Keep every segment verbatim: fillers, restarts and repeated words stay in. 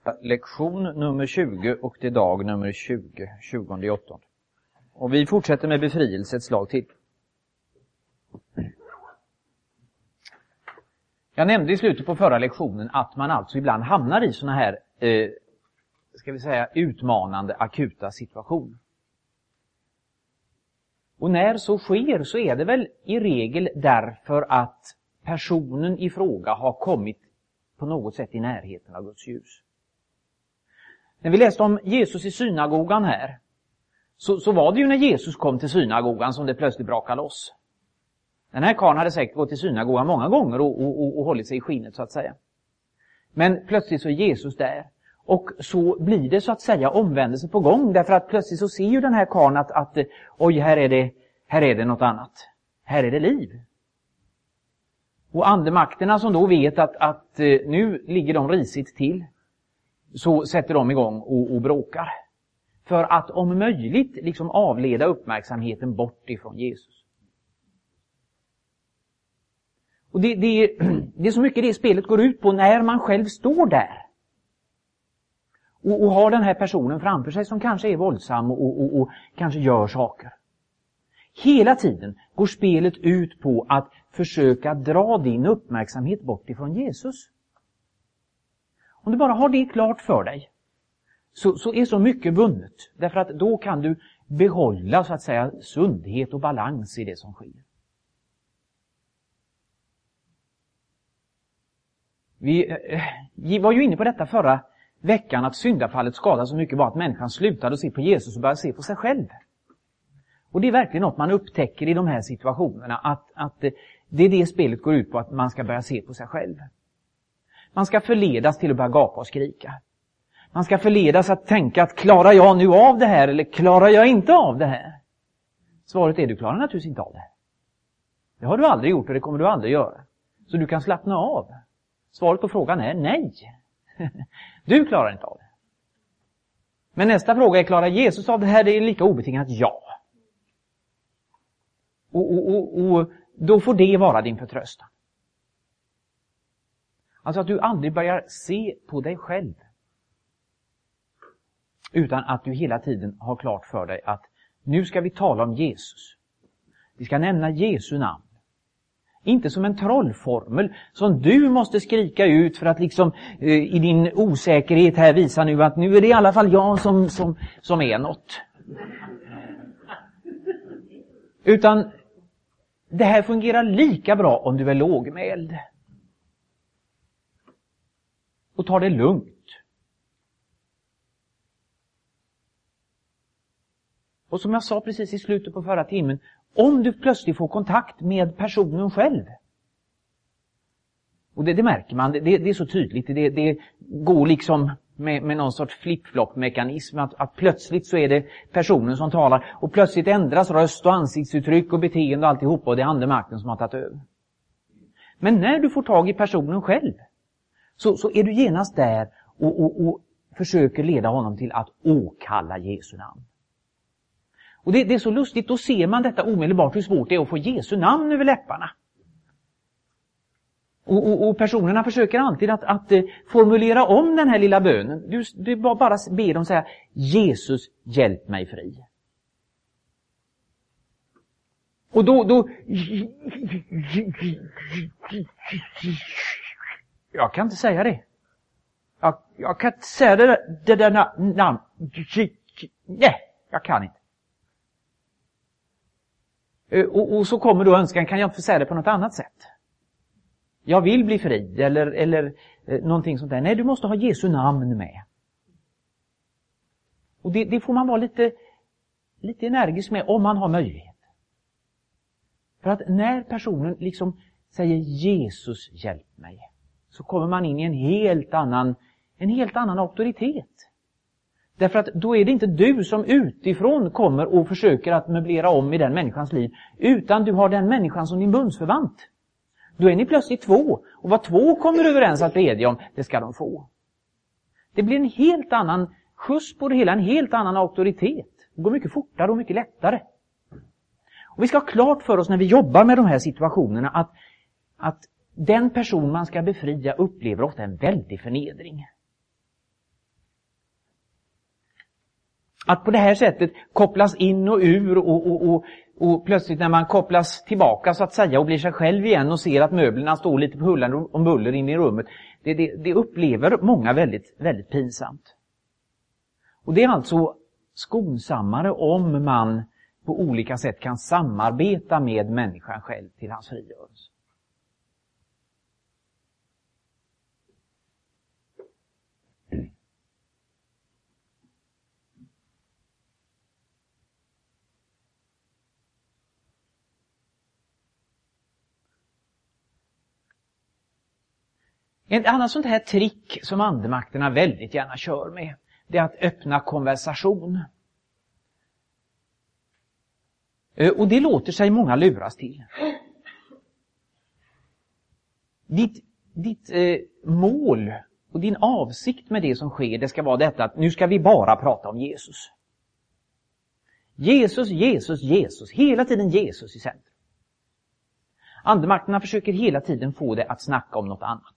Lektion nummer tjugo och det är dag nummer tjugo, tjugonde åttonde. Och vi fortsätter med befrielse ett slag till. Jag nämnde i slutet på förra lektionen att man alltså ibland hamnar i såna här, eh, ska vi säga, utmanande, akuta situationer. Och när så sker så är det väl i regel därför att personen i fråga har kommit på något sätt i närheten av Guds ljus. När vi läste om Jesus i synagogan här, så, så var det ju när Jesus kom till synagogan som det plötsligt brakade loss. Den här karln hade säkert gått till synagogan många gånger och, och, och, och hållit sig i skinnet så att säga. Men plötsligt så är Jesus där. Och så blir det så att säga omvändelse på gång. Därför att plötsligt så ser ju den här karln att, att oj, här är, det, här är det något annat. Här är det liv. Och andemakterna som då vet att, att nu ligger de risigt till, så sätter de igång och, och bråkar. För att om möjligt liksom avleda uppmärksamheten bort ifrån Jesus. Och det, det, det är så mycket det spelet går ut på när man själv står där. Och, och har den här personen framför sig som kanske är våldsam och, och, och kanske gör saker. Hela tiden går spelet ut på att försöka dra din uppmärksamhet bort ifrån Jesus. Om du bara har det klart för dig så, så är så mycket vunnet. Därför att då kan du behålla så att säga sundhet och balans i det som sker. Vi, vi var ju inne på detta förra veckan att syndafallet skadade så mycket var att människan slutade att se på Jesus och började se på sig själv. Och det är verkligen något man upptäcker i de här situationerna, att, att det är det spelet går ut på, att man ska börja se på sig själv. Man ska förledas till att börja gapa och skrika. Man ska förledas att tänka att klarar jag nu av det här eller klarar jag inte av det här? Svaret är du klarar naturligtvis inte av det här. Det har du aldrig gjort och det kommer du aldrig göra. Så du kan slappna av. Svaret på frågan är nej. Du klarar inte av det. Men nästa fråga är, klarar Jesus av det här? Det är lika obetingat ja. Och, och, och, och då får det vara din förtröstan. Alltså att du aldrig börjar se på dig själv. Utan att du hela tiden har klart för dig att nu ska vi tala om Jesus. Vi ska nämna Jesu namn. Inte som en trollformel som du måste skrika ut för att liksom eh, i din osäkerhet här visa nu att nu är det i alla fall jag som, som, som är något. Utan det här fungerar lika bra om du är lågmäld. Och tar det lugnt. Och som jag sa precis i slutet på förra timmen, om du plötsligt får kontakt med personen själv. Och det, det märker man, det, det är så tydligt. Det, det går liksom med, med någon sorts flip-flop-mekanism. Att, att plötsligt så är det personen som talar. Och plötsligt ändras röst och ansiktsuttryck och beteende och alltihopa. Och det är andemakten som har tagit över. Men när du får tag i personen själv, så, så är du genast där och, och, och försöker leda honom till att åkalla Jesu namn. Och det, det är så lustigt, då ser man detta omedelbart hur svårt det är att få Jesu namn över läpparna. Och, och, och personerna försöker alltid att, att formulera om den här lilla bönen. Du, du bara ber dem säga, Jesus, hjälp mig fri. Och då, då... Jag kan inte säga det. Jag, jag kan inte säga det där, det där namn. Nej, jag kan inte. Och, och så kommer då önskan, kan jag inte få säga det på något annat sätt? Jag vill bli fri eller, eller eh, någonting sånt där. Nej, du måste ha Jesu namn med. Och det, det får man vara lite, lite energisk med om man har möjlighet. För att när personen liksom säger Jesus hjälp mig, så kommer man in i en helt annan, en helt annan auktoritet. Därför att då är det inte du som utifrån kommer och försöker att möblera om i den människans liv. Utan du har den människan som din bundsförvant. Då är ni plötsligt två. Och vad två kommer överens att bedja om, det ska de få. Det blir en helt annan skjuts på det hela, en helt annan auktoritet. Det går mycket fortare och mycket lättare. Och vi ska ha klart för oss när vi jobbar med de här situationerna att, att den person man ska befria upplever ofta en väldig förnedring. Att på det här sättet kopplas in och ur och, och, och, och plötsligt när man kopplas tillbaka så att säga och blir sig själv igen och ser att möblerna står lite på hullan och buller in i rummet. Det, det, det upplever många väldigt, väldigt pinsamt. Och det är alltså skonsammare om man på olika sätt kan samarbeta med människan själv till hans frigörelse. Ett annat sånt här trick som andemakterna väldigt gärna kör med, det är att öppna konversation. Och det låter sig många luras till. Ditt, ditt eh, mål och din avsikt med det som sker, det ska vara detta att nu ska vi bara prata om Jesus. Jesus, Jesus, Jesus. Hela tiden Jesus i centrum. Andemakterna försöker hela tiden få det att snacka om något annat.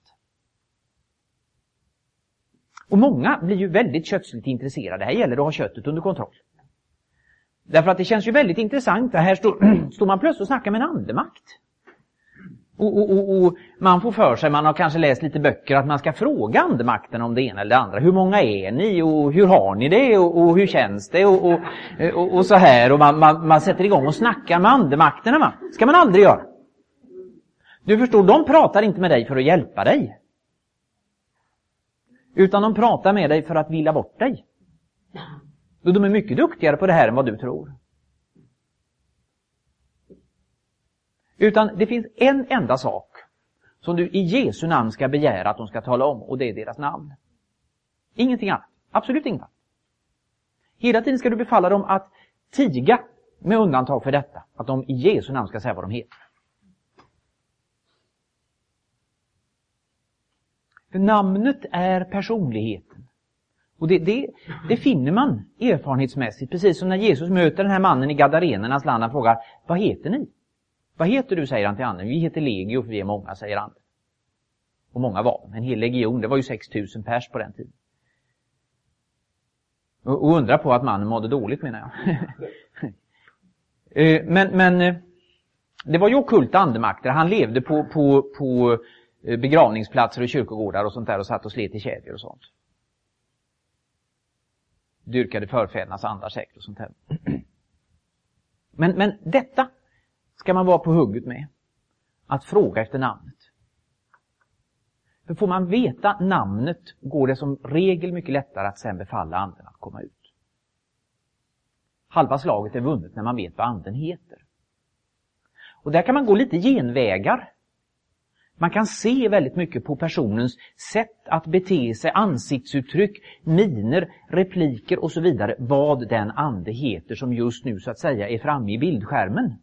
Och många blir ju väldigt kötsligt intresserade. Här gäller det att ha köttet under kontroll. Därför att det känns ju väldigt intressant. Här står, står man plötsligt och snackar med en andemakt. Och, och, och, och man får för sig, man har kanske läst lite böcker, att man ska fråga andemakten om det ena eller det andra. Hur många är ni och hur har ni det och, och hur känns det och, och, och, och så här. Och man, man, man sätter igång och snackar med andemakterna. Va? Ska man aldrig göra. Du förstår, de pratar inte med dig för att hjälpa dig. Utan de pratar med dig för att villa bort dig. Och de är mycket duktigare på det här än vad du tror. Utan det finns en enda sak som du i Jesu namn ska begära att de ska tala om, och det är deras namn. Ingenting annat. Absolut inget annat. Hela tiden ska du befalla dem att tiga, med undantag för detta, att de i Jesu namn ska säga vad de heter. För namnet är personligheten. Och det, det, det finner man erfarenhetsmässigt. Precis som när Jesus möter den här mannen i Gadarenernas land. Han frågar, vad heter ni? Vad heter du, säger han till anden. Vi heter Legio för vi är många, säger han. Och många var en hel legion. Det var ju sex tusen pers på den tiden. Och, och undra på att mannen mådde dåligt, menar jag. men, men det var ju ockulta andemakter. Han levde på... på, på begravningsplatser och kyrkogårdar och sånt där och satt och slet i kedjor och sånt. Dyrkade förfädernas andar säkert och sånt där. Men, men detta ska man vara på hugget med. Att fråga efter namnet. För får man veta namnet går det som regel mycket lättare att sen befalla anden att komma ut. Halva slaget är vunnet när man vet vad anden heter. Och där kan man gå lite genvägar. Man kan se väldigt mycket på personens sätt att bete sig, ansiktsuttryck, miner, repliker och så vidare. Vad den ande heter som just nu så att säga är framme i bildskärmen.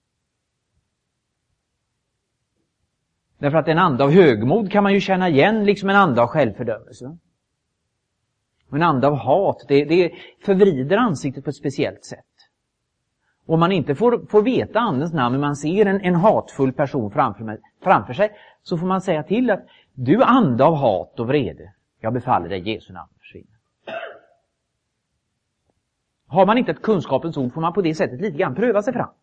Därför att en ande av högmod kan man ju känna igen liksom en ande av självfördömelse. Och en ande av hat, det, det förvrider ansiktet på ett speciellt sätt. Om man inte får, får veta andens namn, men man ser en, en hatfull person framför, framför sig, så får man säga till att du ande av hat och vrede, jag befaller dig Jesu namn försvinna. Har man inte ett kunskapens ord får man på det sättet lite grann pröva sig fram.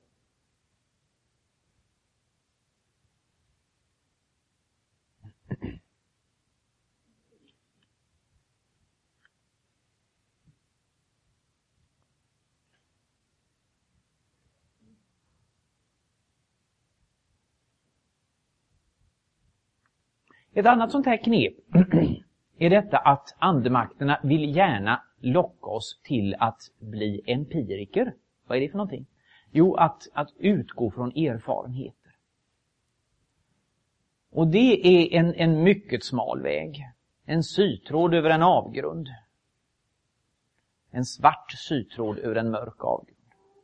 Ett annat sånt här knep är detta att andemakterna vill gärna locka oss till att bli empiriker. Vad är det för någonting? Jo, att, att utgå från erfarenheter. Och det är en, en mycket smal väg. En sytråd över en avgrund. En svart sytråd över en mörk avgrund.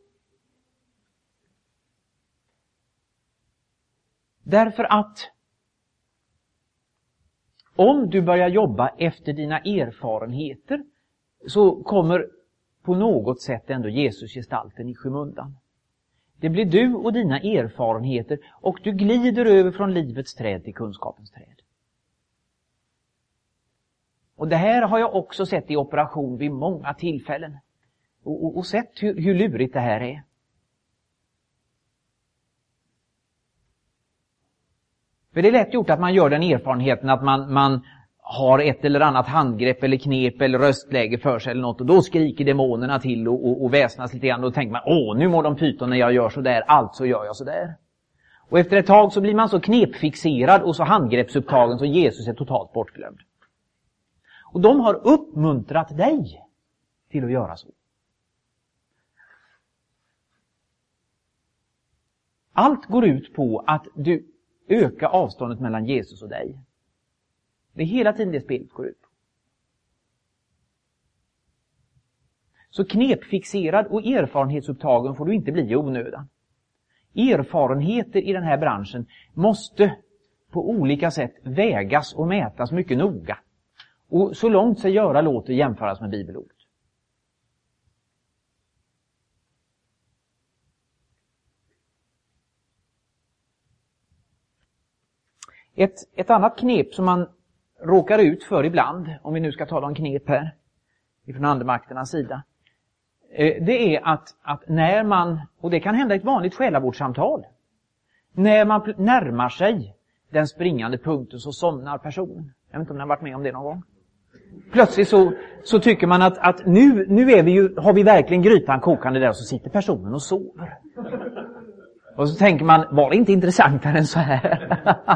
Därför att om du börjar jobba efter dina erfarenheter så kommer på något sätt ändå Jesus gestalten i skymundan. Det blir du och dina erfarenheter och du glider över från livets träd till kunskapens träd. Och det här har jag också sett i operation vid många tillfällen. Och, och, och sett hur, hur lurigt det här är. För det är lätt gjort att man gör den erfarenheten att man, man har ett eller annat handgrepp eller knep eller röstläge för sig eller något. Och då skriker demonerna till och, och, och väsnas lite grann. Och då tänker man, åh, nu mår de pyton när jag gör så där, alltså gör jag så där. Och efter ett tag så blir man så knepfixerad och så handgreppsupptagen så Jesus är totalt bortglömd. Och de har uppmuntrat dig till att göra så. Allt går ut på att du ökar avståndet mellan Jesus och dig. Det är hela tiden det spelet går ut på. Så knepfixerad och erfarenhetsupptagen får du inte bli i onödan. Erfarenheter i den här branschen måste på olika sätt vägas och mätas mycket noga. Och så långt sig göra låter jämföras med bibelordet. Ett, ett annat knep som man råkar ut för ibland, om vi nu ska tala om knep här, ifrån andemakternas sida, det är att, att när man, och det kan hända i ett vanligt själavårdssamtal, när man närmar sig den springande punkten så somnar personen. Jag vet inte om ni har varit med om det någon gång. Plötsligt så, så tycker man att, att nu, nu är vi ju, har vi verkligen grytan kokande där och så sitter personen och sover. Och så tänker man, var det inte intressantare än så här?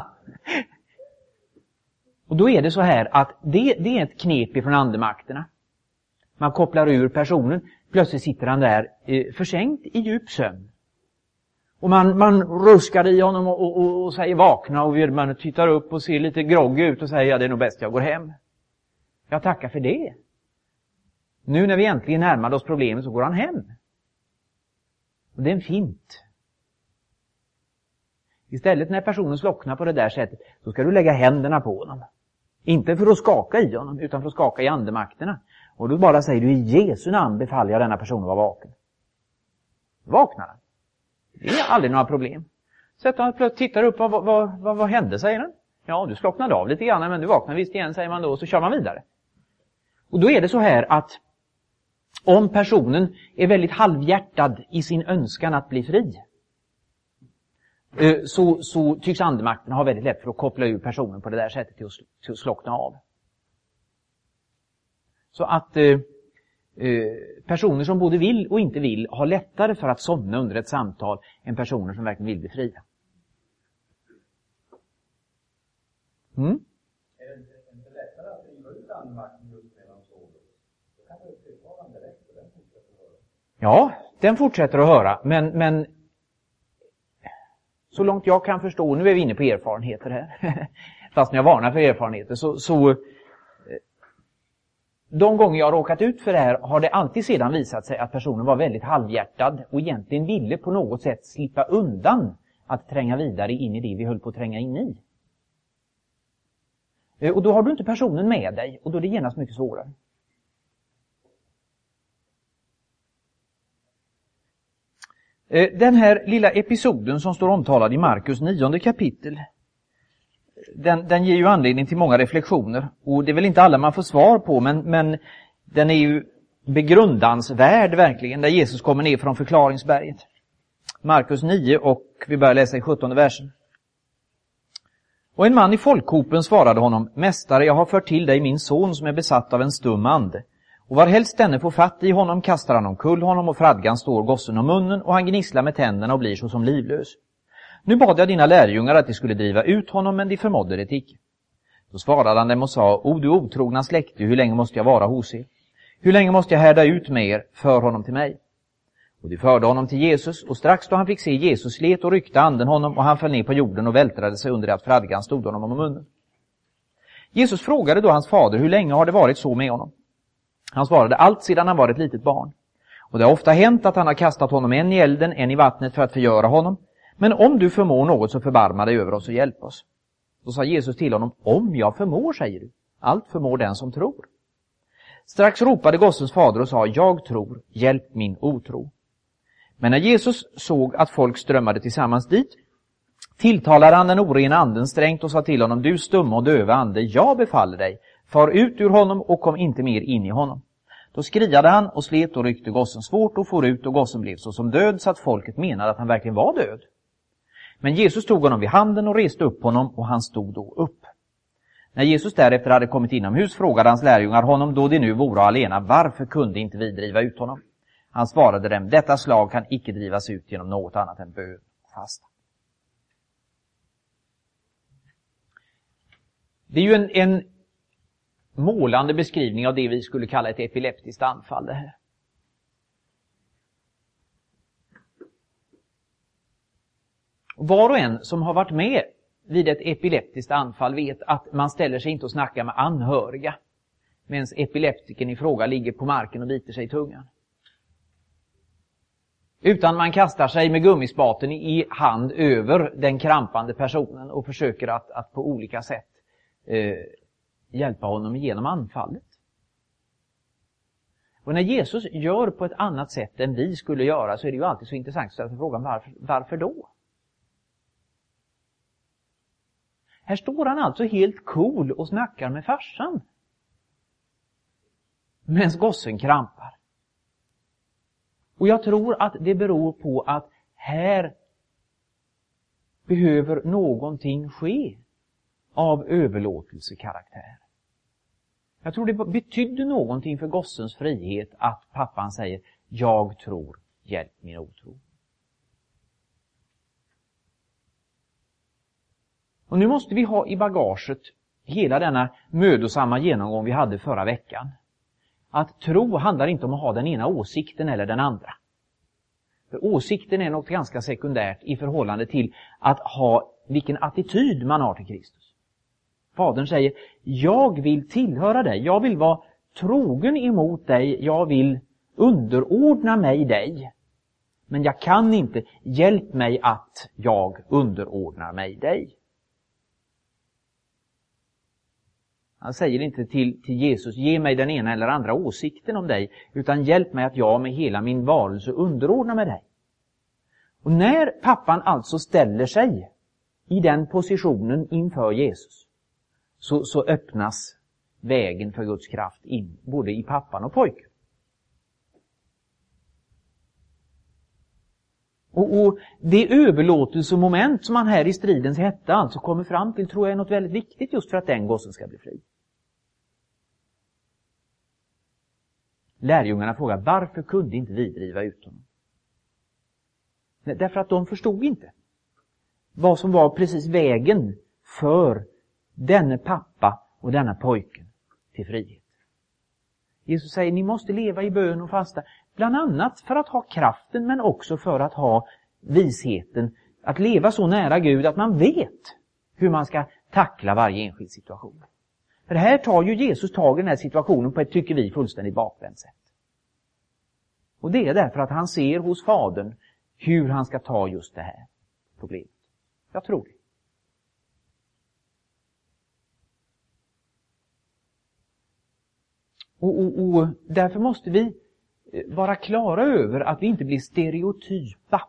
Och då är det så här att det, det är ett knep från andemakterna. Man kopplar ur personen, plötsligt sitter han där eh, försänkt i djup sömn. Och man, man ruskar i honom och, och, och säger vakna och man tittar upp och ser lite grogg ut och säger ja, det är nog bäst jag går hem. Jag tackar för det. Nu när vi äntligen närmade oss problemet så går han hem. Och det är en fint. Istället när personen slocknar på det där sättet så ska du lägga händerna på honom. Inte för att skaka i honom utan för att skaka i andemakterna. Och då bara säger du i Jesu namn befaller jag denna person att vara vaken. Vaknar han. Det är aldrig några problem. Så att han plötsligt tittar upp, vad, vad, vad, vad hände, säger han. Ja, du slocknade av lite grann men du vaknade visst igen, säger man då, och så kör man vidare. Och då är det så här att om personen är väldigt halvhjärtad i sin önskan att bli fri, Så, så tycks andemakten ha väldigt lätt för att koppla ur personen på det där sättet till att, till att slockna av. Så att eh, personer som både vill och inte vill har lättare för att somna under ett samtal än personer som verkligen vill bli fria. Mm? Är det inte lättare att driva ut andemakten just medan sover? Då kan det fortfarande direkt och den fortsätter att höra. Ja, den fortsätter att höra, men, men så långt jag kan förstå, nu är vi inne på erfarenheter här, fast när jag varnar för erfarenheter, så, så de gånger jag har råkat ut för det här har det alltid sedan visat sig att personen var väldigt halvhjärtad och egentligen ville på något sätt slippa undan att tränga vidare in i det vi höll på att tränga in i. Och då har du inte personen med dig och då är det genast mycket svårare. Den här lilla episoden som står omtalad i Markus nionde kapitel, den, den ger ju anledning till många reflektioner. Och det är väl inte alla man får svar på, men, men den är ju begrundansvärd verkligen, där Jesus kommer ner från förklaringsberget. Markus nio och vi börjar läsa i sjuttonde versen. Och en man i folkhopen svarade honom: Mästare, jag har fört till dig min son som är besatt av en stum ande. Och var helst denne får fatt i honom kastar han omkull honom och fradgan står gossen om munnen och han gnisslar med tänderna och blir så som livlös. Nu bad jag dina lärjungar att de skulle driva ut honom, men de förmådde det icke. Då svarade han dem och sa: O du otrogna släkte, hur länge måste jag vara hos er? Hur länge måste jag härda ut med er? För honom till mig. Och de förde honom till Jesus, och strax då han fick se Jesus slet och ryckte anden honom och han föll ner på jorden och vältrade sig under det att fradgan stod honom om munnen. Jesus frågade då hans fader: hur länge har det varit så med honom? Han svarade: allt sedan han var ett litet barn. Och det har ofta hänt att han har kastat honom en i elden, en i vattnet för att förgöra honom. Men om du förmår något så förbarma dig över oss och hjälp oss. Då sa Jesus till honom: om jag förmår, säger du. Allt förmår den som tror. Strax ropade gossens fader och sa: jag tror, hjälp min otro. Men när Jesus såg att folk strömmade tillsammans dit, tilltalade han den orena anden strängt och sa till honom: du stumma och döva ande, jag befaller dig, far ut ur honom och kom inte mer in i honom. Då skriade han och slet och ryckte gossen svårt och for ut, och gossen blev så som död, så att folket menade att han verkligen var död. Men Jesus tog honom vid handen och reste upp honom, och han stod då upp. När Jesus därefter hade kommit inomhus frågade hans lärjungar honom, då de nu vore alena, varför kunde inte vi driva ut honom? Han svarade dem, detta slag kan icke drivas ut genom något annat än bön och fasta. Det är ju en, en målande beskrivning av det vi skulle kalla ett epileptiskt anfall det här. Var och en som har varit med vid ett epileptiskt anfall vet att man ställer sig inte och snackar med anhöriga medan epileptiken i fråga ligger på marken och biter sig i tungan. Utan man kastar sig med gummispaten i hand över den krampande personen och försöker att, att på olika sätt eh, hjälpa honom igenom anfallet. Och när Jesus gör på ett annat sätt än vi skulle göra, så är det ju alltid så intressant att ställa sig frågan, varför, varför då? Här står han alltså helt cool och snackar med farsan, medan gossen krampar. Och jag tror att det beror på att här behöver någonting ske av överlåtelsekaraktär. Jag tror det betydde någonting för gossens frihet att pappan säger, jag tror, hjälp min otro. Och nu måste vi ha i bagaget hela denna mödosamma genomgång vi hade förra veckan. Att tro handlar inte om att ha den ena åsikten eller den andra. För åsikten är något ganska sekundärt i förhållande till att ha vilken attityd man har till Kristus. Fadern säger, jag vill tillhöra dig, jag vill vara trogen emot dig, jag vill underordna mig dig. Men jag kan inte, hjälp mig att jag underordnar mig dig. Han säger inte till, till Jesus, ge mig den ena eller andra åsikten om dig, utan hjälp mig att jag med hela min varelse underordnar mig dig. Och när pappan alltså ställer sig i den positionen inför Jesus, så, så öppnas vägen för Guds kraft in, både i pappan och pojken. Och, och det överlåtelsemoment som man här i stridens hetta alltså kommer fram till, tror jag är något väldigt viktigt just för att den gossen ska bli fri. Lärjungarna frågar, varför kunde inte vi driva ut honom? Nej, därför att de förstod inte vad som var precis vägen för denne pappa och denna pojken till frihet. Jesus säger, ni måste leva i bön och fasta, bland annat för att ha kraften, men också för att ha visheten att leva så nära Gud att man vet hur man ska tackla varje enskild situation. För här tar ju Jesus tag i den här situationen på ett, tycker vi, fullständigt bakvänt sätt. Och det är därför att han ser hos fadern hur han ska ta just det här problemet. Jag tror det. Och, och, och därför måste vi vara klara över att vi inte blir stereotypa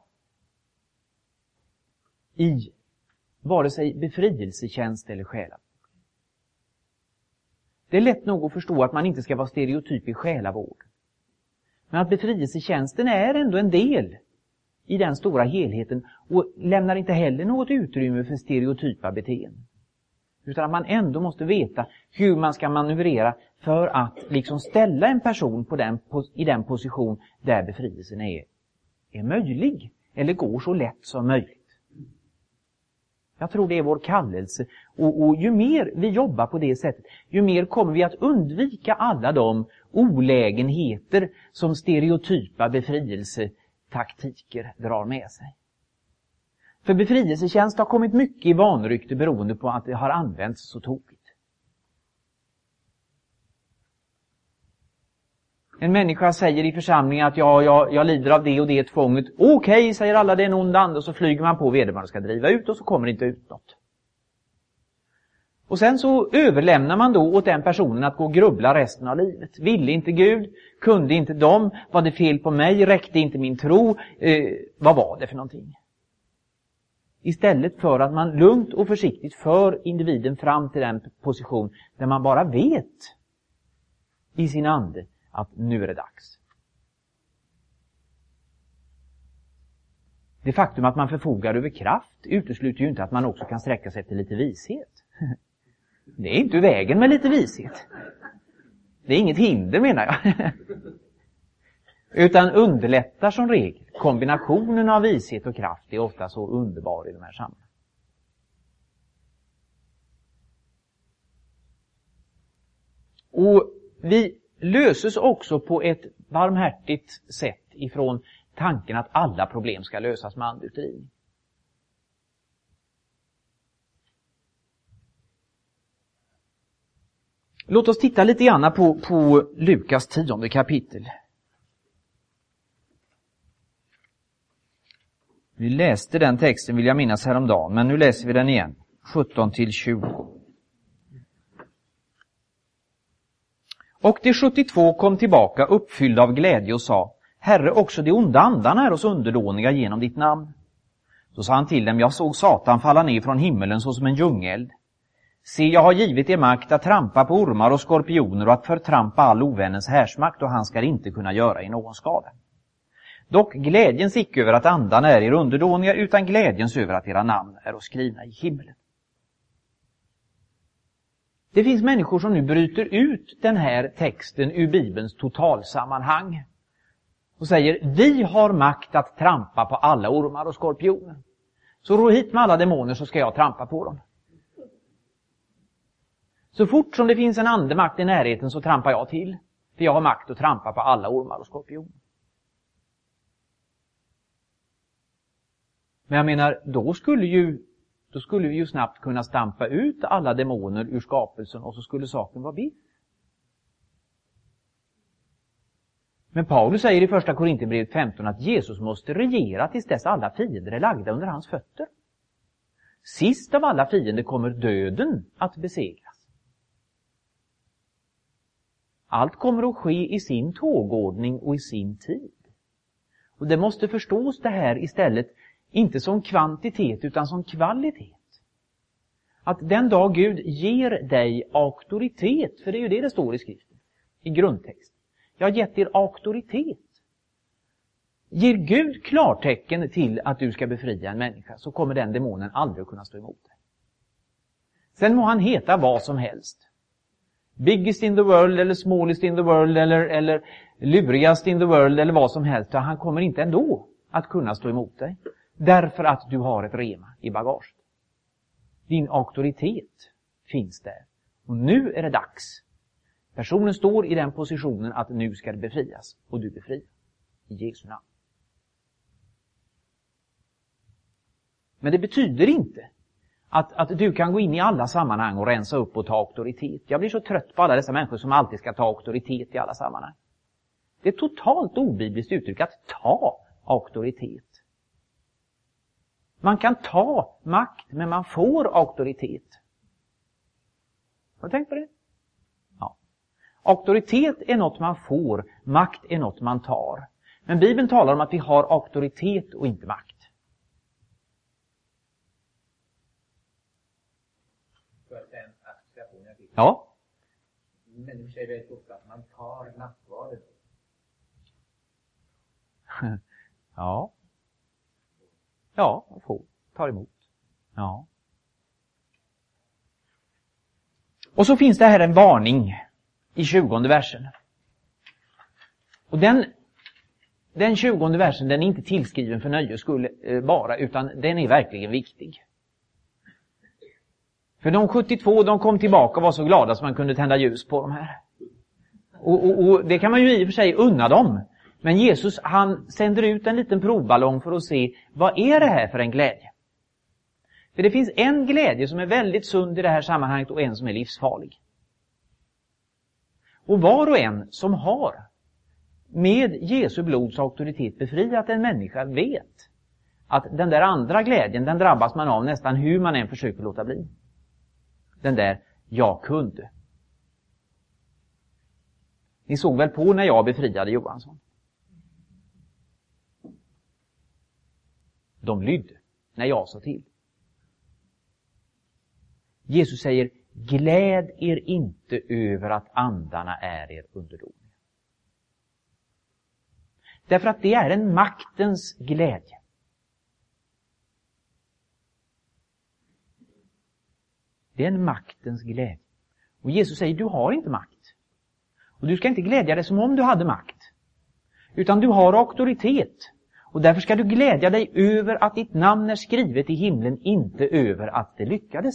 i vare sig befrielsetjänst eller själavård. Det är lätt nog att förstå att man inte ska vara stereotyp i själavård. Men att befrielsetjänsten är ändå en del i den stora helheten och lämnar inte heller något utrymme för stereotypa beteenden. Utan att man ändå måste veta hur man ska manövrera för att liksom ställa en person på den, i den position där befrielsen är, är möjlig. Eller går så lätt som möjligt. Jag tror det är vår kallelse. Och, och ju mer vi jobbar på det sättet, ju mer kommer vi att undvika alla de olägenheter som stereotypa befrielsetaktiker drar med sig. För befrielsetjänst har kommit mycket i vanrykte beroende på att det har använts så tokigt. En människa säger i församlingen att ja, jag, jag lider av det och det tvånget. Okej, okay, säger alla, det är en ond ande, och så flyger man på vederbörande ska driva ut och så kommer det inte ut något. Och sen så överlämnar man då åt den personen att gå och grubbla resten av livet. Ville inte Gud? Kunde inte de? Var det fel på mig? Räckte inte min tro? Eh, vad var det för någonting? Istället för att man lugnt och försiktigt för individen fram till den position där man bara vet i sin ande att nu är det dags. Det faktum att man förfogar över kraft utesluter ju inte att man också kan sträcka sig efter lite vishet. Det är inte ur vägen med lite vishet. Det är inget hinder, menar jag. Utan underlättar som regel. Kombinationen av vishet och kraft är ofta så underbar i de här sammanhangen. Och vi löses också på ett barmhärtigt sätt ifrån tanken att alla problem ska lösas med andutdrivning. Låt oss titta lite grann på, på Lukas tionde kapitel. Vi läste den texten, vill jag minnas, häromdagen, men nu läser vi den igen. sjutton till tjugo. Och de sjuttiotvå kom tillbaka uppfyllda av glädje och sa: Herre, också de onda andarna är oss underdåniga genom ditt namn. Så sa han till dem: jag såg Satan falla ner från himmelen såsom en ljungeld. Se, jag har givit er makt att trampa på ormar och skorpioner och att förtrampa all ovännens härsmakt, och han ska inte kunna göra er någon skada. Dock glädjens icke över att andarna är er underdåniga, utan glädjens över att era namn är skrivna i himlen. Det finns människor som nu bryter ut den här texten ur Bibelns totalsammanhang och säger: vi har makt att trampa på alla ormar och skorpioner. Så ro hit med alla demoner så ska jag trampa på dem. Så fort som det finns en andemakt i närheten så trampar jag till. För jag har makt att trampa på alla ormar och skorpioner. Men jag menar, då skulle ju då skulle vi ju snabbt kunna stampa ut alla demoner ur skapelsen och så skulle saken vara biff. Men Paulus säger i första Korinthierbrevet femton att Jesus måste regera tills dess alla fiender är lagda under hans fötter. Sist av alla fiender kommer döden att besegras. Allt kommer att ske i sin tågordning och i sin tid. Och det måste förstås det här istället inte som kvantitet utan som kvalitet. Att den dag Gud ger dig auktoritet, för det är ju det det står i skriften, i grundtext. Jag har gett er auktoritet. Ger Gud klartecken till att du ska befria en människa, så kommer den demonen aldrig att kunna stå emot dig. Sen må han heta vad som helst. Biggest in the world eller smallest in the world eller, eller lurigast in the world eller vad som helst. Han kommer inte ändå att kunna stå emot dig. Därför att du har ett rema i bagaget. Din auktoritet finns där. Och nu är det dags. Personen står i den positionen att nu ska det befrias. Och du befriar. I Jesu namn. Men det betyder inte att, att du kan gå in i alla sammanhang och rensa upp och ta auktoritet. Jag blir så trött på alla dessa människor som alltid ska ta auktoritet i alla sammanhang. Det är totalt obibliskt uttryck att ta auktoritet. Man kan ta makt, men man får auktoritet. Har du tänkt på det? Ja. Auktoritet är något man får, makt är något man tar. Men Bibeln talar om att vi har auktoritet och inte makt. Ja. Människor säger väldigt ofta att man tar nattvarden. Ja. Ja, man får. Tar emot. Ja. Och så finns det här en varning i tjugonde versen. Och den, den tjugonde versen, den är inte tillskriven för nöjes skull eh, bara, utan den är verkligen viktig. För de sjuttiotvå, de kom tillbaka och var så glada att man kunde tända ljus på dem här. Och, och, och det kan man ju i och för sig unna dem. Men Jesus, han sänder ut en liten provballong för att se, vad är det här för en glädje? För det finns en glädje som är väldigt sund i det här sammanhanget och en som är livsfarlig. Och var och en som har med Jesu blods auktoritet befriat en människa vet att den där andra glädjen, den drabbas man av nästan hur man än försöker låta bli. Den där, jag kunde. Ni såg väl på när jag befriade Johansson? De lydde när jag sa till. Jesus säger, gläd er inte över att andarna är er underdåniga. Därför att det är en maktens glädje. Det är en maktens glädje. Och Jesus säger, du har inte makt. Och du ska inte glädja dig som om du hade makt. Utan du har auktoritet. Och därför ska du glädja dig över att ditt namn är skrivet i himlen, inte över att det lyckades.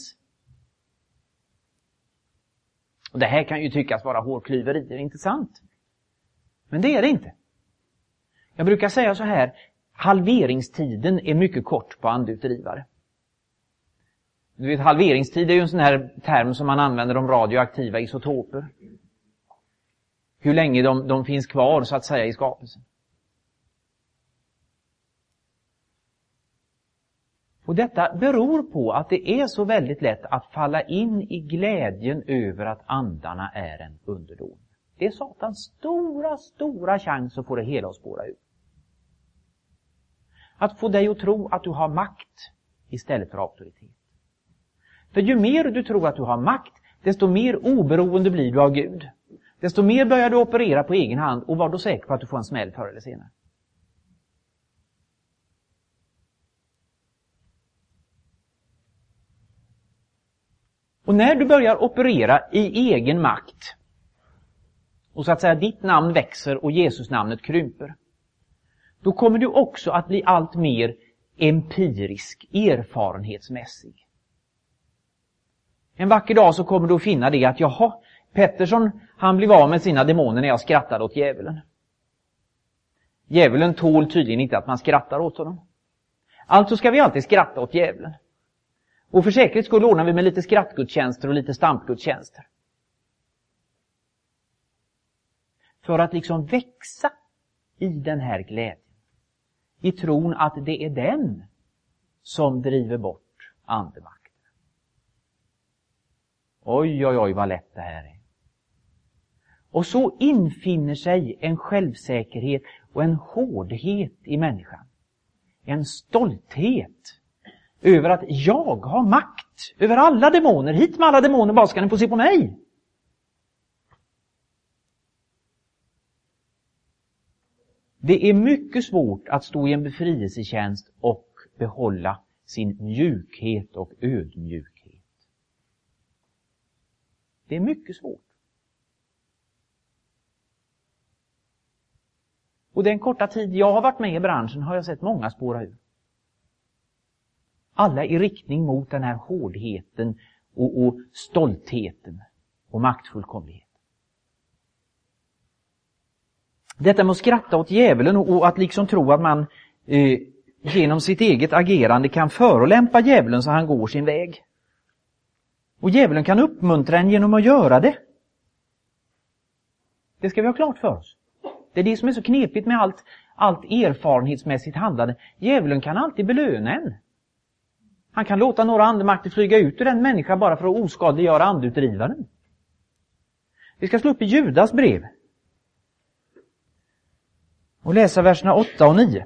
Och det här kan ju tyckas vara hårklyverier, inte sant? Men det är det inte. Jag brukar säga så här, halveringstiden är mycket kort på andeutdrivare. Du vet, halveringstid är ju en sån här term som man använder om radioaktiva isotoper. Hur länge de, de finns kvar så att säga i skapelsen. Och detta beror på att det är så väldigt lätt att falla in i glädjen över att andarna är en underdån. Det är Satans stora, stora chans att få det hela att spåra ut. Att få dig att tro att du har makt istället för auktoritet. För ju mer du tror att du har makt, desto mer oberoende blir du av Gud. Desto mer börjar du operera på egen hand och var då säker på att du får en smäll förr eller senare. Och när du börjar operera i egen makt och så att säga ditt namn växer och Jesus namnet krymper, då kommer du också att bli allt mer empirisk, erfarenhetsmässig. En vacker dag så kommer du att finna det att jaha, Pettersson, han blev av med sina demoner när jag skrattade åt djävulen. Djävulen tål tydligen inte att man skrattar åt honom. Alltså ska vi alltid skratta åt djävulen. Och för säkerhets skull ordnar vi med lite skrattgudstjänster och lite stampgudstjänster. För att liksom växa i den här glädjen. I tron att det är den som driver bort andemakten. Oj, oj, oj, vad lätt det här är. Och så infinner sig en självsäkerhet och en hårdhet i människan. En stolthet över att jag har makt över alla demoner. Hit med alla demoner, bara ska ni få se på mig. Det är mycket svårt att stå i en befrielsetjänst och behålla sin mjukhet och ödmjukhet. Det är mycket svårt. Och den korta tid jag har varit med i branschen har jag sett många spåra ur. Alla i riktning mot den här hårdheten och, och stoltheten och maktfullkomlighet. Detta med att skratta åt djävulen och, och att liksom tro att man eh, genom sitt eget agerande kan förolämpa djävulen så han går sin väg. Och djävulen kan uppmuntra en genom att göra det. Det ska vi ha klart för oss. Det är det som är så knepigt med allt, allt erfarenhetsmässigt handlande. Djävulen kan alltid belöna en. Han kan låta några andemakter flyga ut ur den människa bara för att oskadliggöra andeutdrivaren. Vi ska slå upp i Judas brev. Och läsa verserna åtta och nio.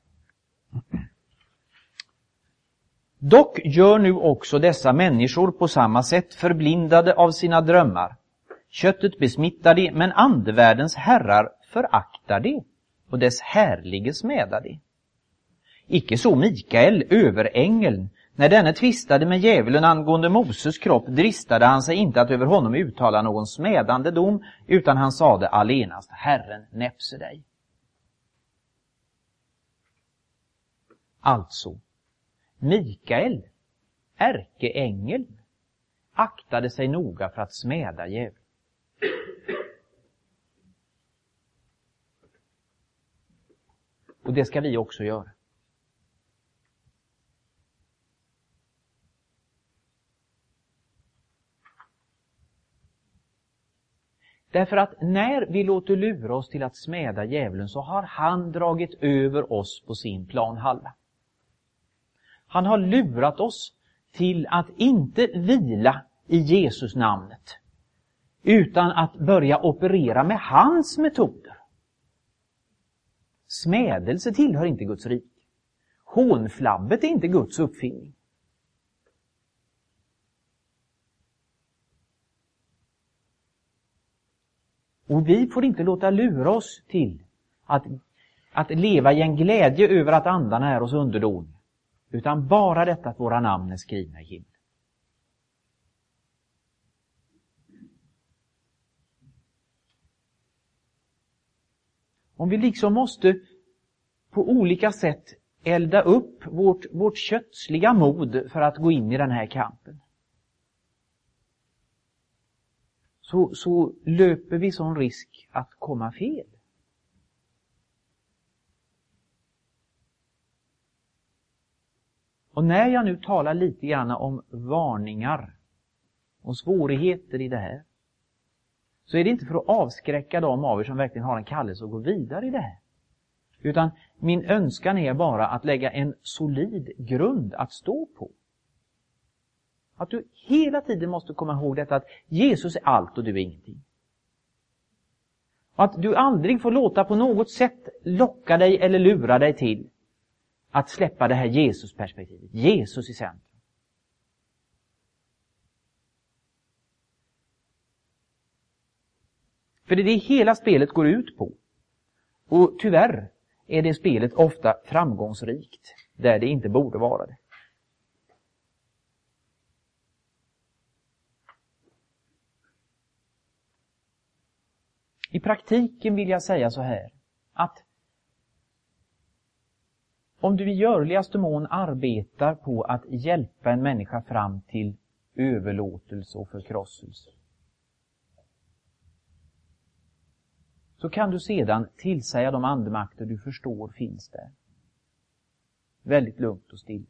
Dock gör nu också dessa människor på samma sätt, förblindade av sina drömmar. Köttet besmittar det, men andevärldens herrar föraktar det, och dess härlige smädar det. Icke så Mikael, överängeln, när denne tvistade med djävulen angående Moses kropp, dristade han sig inte att över honom uttala någon smädande dom, utan han sade allenast, Herren näpse dig. Alltså, Mikael, ärkeängeln, aktade sig noga för att smäda djävulen. Och det ska vi också göra. Därför att när vi låter lura oss till att smäda djävulen så har han dragit över oss på sin planhalva. Han har lurat oss till att inte vila i Jesus namnet, utan att börja operera med hans metoder. Smädelse tillhör inte Guds rike. Hånflabbet är inte Guds uppfinning. Och vi får inte låta lura oss till att att leva i en glädje över att andarna är oss underdåniga, utan bara detta att våra namn är skrivna i himlen. Om vi liksom måste på olika sätt elda upp vårt, vårt kötsliga mod för att gå in i den här kampen, så, så löper vi sån risk att komma fel. Och när jag nu talar lite grann om varningar och svårigheter i det här, så är det inte för att avskräcka de av er som verkligen har en kallelse att gå vidare i det här. Utan min önskan är bara att lägga en solid grund att stå på. Att du hela tiden måste komma ihåg detta, att Jesus är allt och du är ingenting. Och att du aldrig får låta på något sätt locka dig eller lura dig till att släppa det här Jesus-perspektivet. Jesus i centrum. För det är det hela spelet går ut på. Och tyvärr är det spelet ofta framgångsrikt där det inte borde vara det. I praktiken vill jag säga så här, att om du i görligaste mån arbetar på att hjälpa en människa fram till överlåtelse och förkrosselse, så kan du sedan tillsäga de andemakter du förstår finns där. Väldigt lugnt och stilla.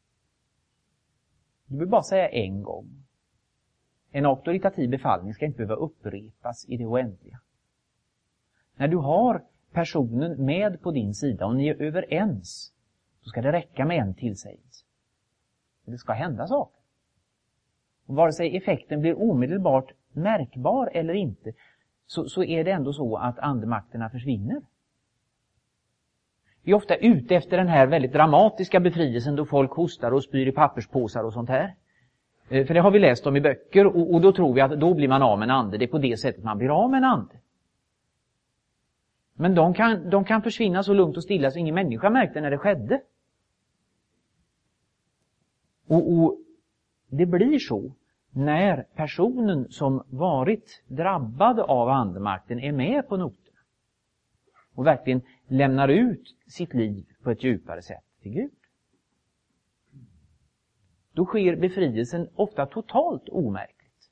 Du vill bara säga en gång. En auktoritativ befallning ska inte behöva upprepas i det oändliga. När du har personen med på din sida och ni är överens, så ska det räcka med en tillsägelse. Det ska hända saker. Och vare sig effekten blir omedelbart märkbar eller inte, så, så är det ändå så att andemakterna försvinner. Vi är ofta ute efter den här väldigt dramatiska befrielsen då folk hostar och spyr i papperspåsar och sånt här. För det har vi läst om i böcker, och, och då tror vi att då blir man av med en ande. Det är på det sättet man blir av med en ande. Men de kan, de kan försvinna så lugnt och stilla så ingen människa märkte när det skedde. Och, och det blir så när personen som varit drabbad av andemakten är med på noterna och verkligen lämnar ut sitt liv på ett djupare sätt till Gud. Då sker befrielsen ofta totalt omärkligt.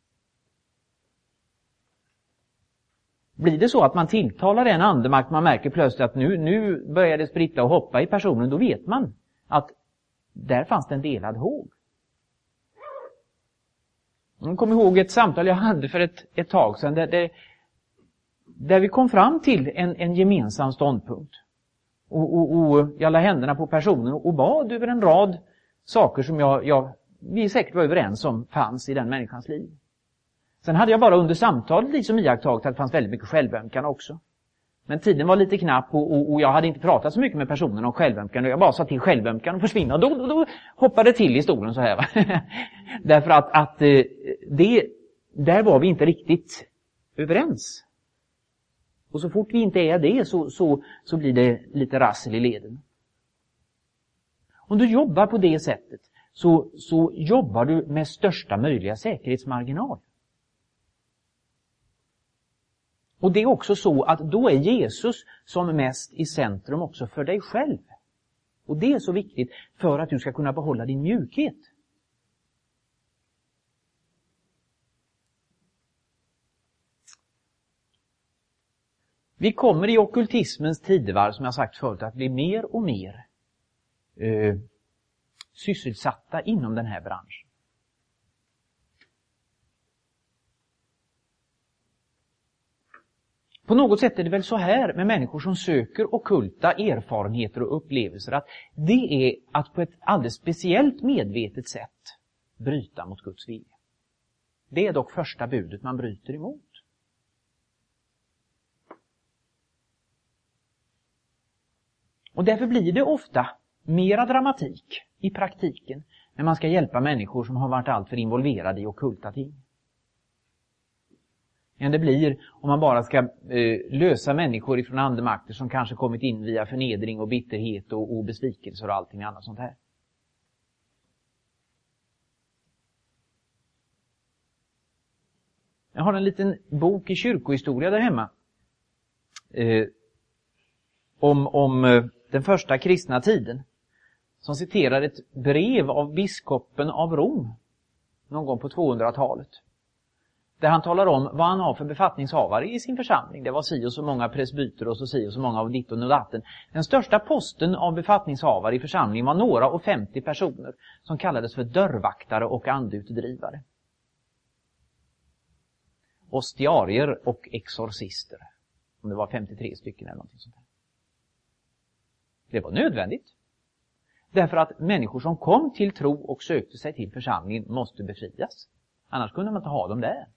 Blir det så att man tilltalar en andemakt, man märker plötsligt att nu, nu börjar det spritta och hoppa i personen, då vet man att där fanns det en delad håg. Jag kommer ihåg ett samtal jag hade för ett, ett tag sedan där, där, där vi kom fram till en, en gemensam ståndpunkt. Och, och, och jag la händerna på personen och bad över en rad saker som jag, jag, vi säkert var överens om fanns i den människans liv. Sen hade jag bara under samtalet liksom iakttagit att det fanns väldigt mycket självömkan också. Men tiden var lite knapp och, och, och jag hade inte pratat så mycket med personen om självömkan. Och jag bara sa till självömkan och försvinna. Och då, då, då hoppade det till i stolen så här. Va? Därför att, att det, där var vi inte riktigt överens. Och så fort vi inte är det så, så, så blir det lite rassel i leden. Om du jobbar på det sättet så, så jobbar du med största möjliga säkerhetsmarginal. Och det är också så att då är Jesus som mest i centrum också för dig själv. Och det är så viktigt för att du ska kunna behålla din mjukhet. Vi kommer i ockultismens tidevarv, som jag sagt förut, att bli mer och mer eh, sysselsatta inom den här branschen. På något sätt är det väl så här med människor som söker ockulta erfarenheter och upplevelser, att det är att på ett alldeles speciellt medvetet sätt bryta mot Guds vilja. Det är dock första budet man bryter emot. Och därför blir det ofta mera dramatik i praktiken när man ska hjälpa människor som har varit alltför involverade i ockulta ting. än det blir om man bara ska eh, lösa människor ifrån andemakter som kanske kommit in via förnedring och bitterhet och, och besvikelser och allting annat sånt här. Jag har en liten bok i kyrkohistoria där hemma. Eh, om om eh, den första kristna tiden. Som citerar ett brev av biskopen av Rom. Någon gång på tvåhundratalet. Där han talar om vad han har för befattningshavare i sin församling. Det var si och så många presbyter och så si och så många av ditt och datten. Den största posten av befattningshavare i församlingen var några och femtio personer. Som kallades för dörrvaktare och andutdrivare. Ostiarier och exorcister. Om det var femtiotre stycken eller någonting sånt där. Det var nödvändigt. Därför att människor som kom till tro och sökte sig till församlingen måste befrias. Annars kunde man inte ha dem där.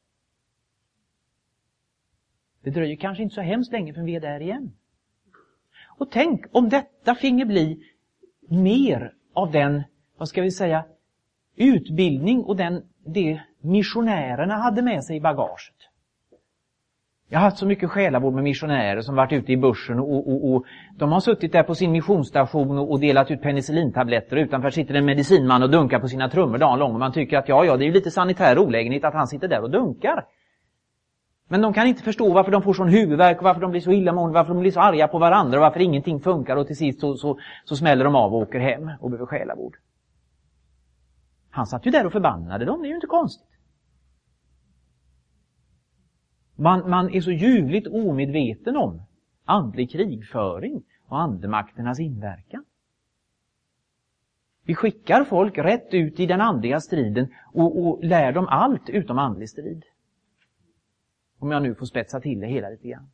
Det dröjer kanske inte så hemskt länge för vi är där igen. Och tänk om detta finge bli mer av den, vad ska vi säga, utbildning och den, det missionärerna hade med sig i bagaget. Jag har haft så mycket själavård med missionärer som varit ute i börsen och, och, och de har suttit där på sin missionsstation och, och delat ut penicillintabletter. Utanför sitter en medicinman och dunkar på sina trummor dagen lång och man tycker att ja, ja, det är ju lite sanitär olägenhet att han sitter där och dunkar. Men de kan inte förstå varför de får sån huvudvärk, varför de blir så illamående, varför de blir så arga på varandra och varför ingenting funkar och till sist så, så, så smäller de av och åker hem och behöver själavård. Han satt ju där och förbannade dem, det är ju inte konstigt. Man, man är så ljuvligt omedveten om andlig krigföring och andemakternas inverkan. Vi skickar folk rätt ut i den andliga striden och, och lär dem allt utom andlig strid. Om jag nu får spetsa till det hela lite grann.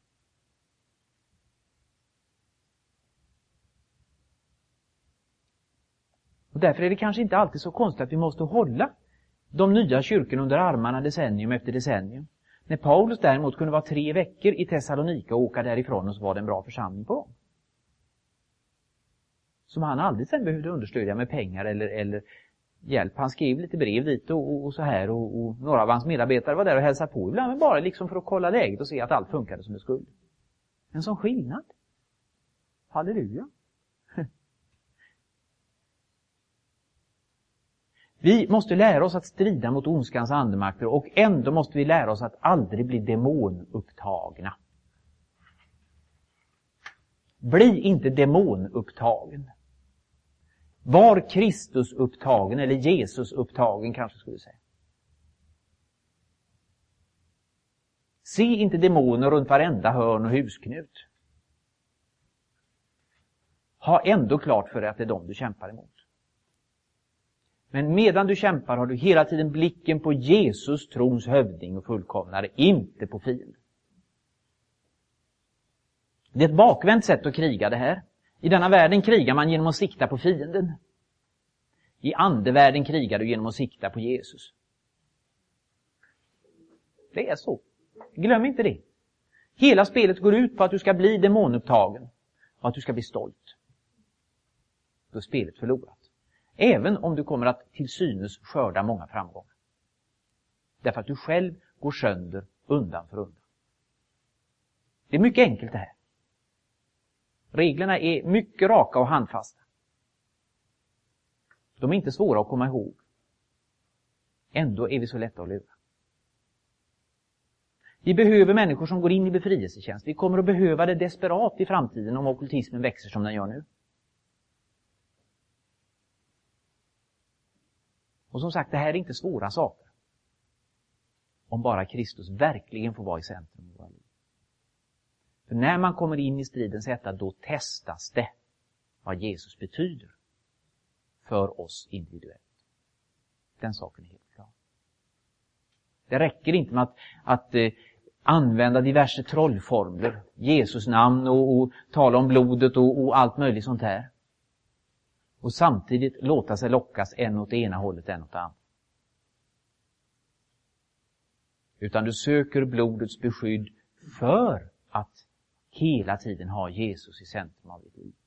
Och därför är det kanske inte alltid så konstigt att vi måste hålla de nya kyrkorna under armarna decennium efter decennium. När Paulus däremot kunde vara tre veckor i Thessalonika och åka därifrån och så var det en bra församling på gång. Som han aldrig sen behövde understödja med pengar eller, eller hjälp. Han skrev lite brev dit och, och, och så här och, och några av hans medarbetare var där och hälsade på ibland, men bara liksom för att kolla läget och se att allt funkade som det skulle. En sån skillnad. Halleluja. Vi måste lära oss att strida mot ondskans andemakter och ändå måste vi lära oss att aldrig bli demonupptagna. Bli inte demonupptagen. Var Kristus upptagen eller Jesus upptagen kanske skulle säga. Se inte demoner runt varenda hörn och husknut. Ha ändå klart för dig att det är dem du kämpar emot. Men medan du kämpar har du hela tiden blicken på Jesus, trons hövding och fullkomnare, inte på fienden. Det är ett bakvänt sätt att kriga det här. I denna världen krigar man genom att sikta på fienden. I andevärlden krigar du genom att sikta på Jesus. Det är så. Glöm inte det. Hela spelet går ut på att du ska bli demonupptagen och att du ska bli stolt. Då är spelet förlorat. Även om du kommer att till synes skörda många framgångar. Därför att du själv går sönder undan för undan. Det är mycket enkelt det här. Reglerna är mycket raka och handfasta. De är inte svåra att komma ihåg. Ändå är vi så lätta att lura. Vi behöver människor som går in i befrielsetjänst. Vi kommer att behöva det desperat i framtiden om ockultismen växer som den gör nu. Och som sagt, det här är inte svåra saker. Om bara Kristus verkligen får vara i centrum av våra liv. För när man kommer in i stridens hetta, då testas det vad Jesus betyder för oss individuellt. Den saken är helt klar. Det räcker inte med att, att eh, använda diverse trollformler, Jesus namn och, och tala om blodet och, och allt möjligt sånt här. Och samtidigt låta sig lockas en åt det ena hållet, en åt det andra. Utan du söker blodets beskydd för att hela tiden ha Jesus i centrum av ditt liv.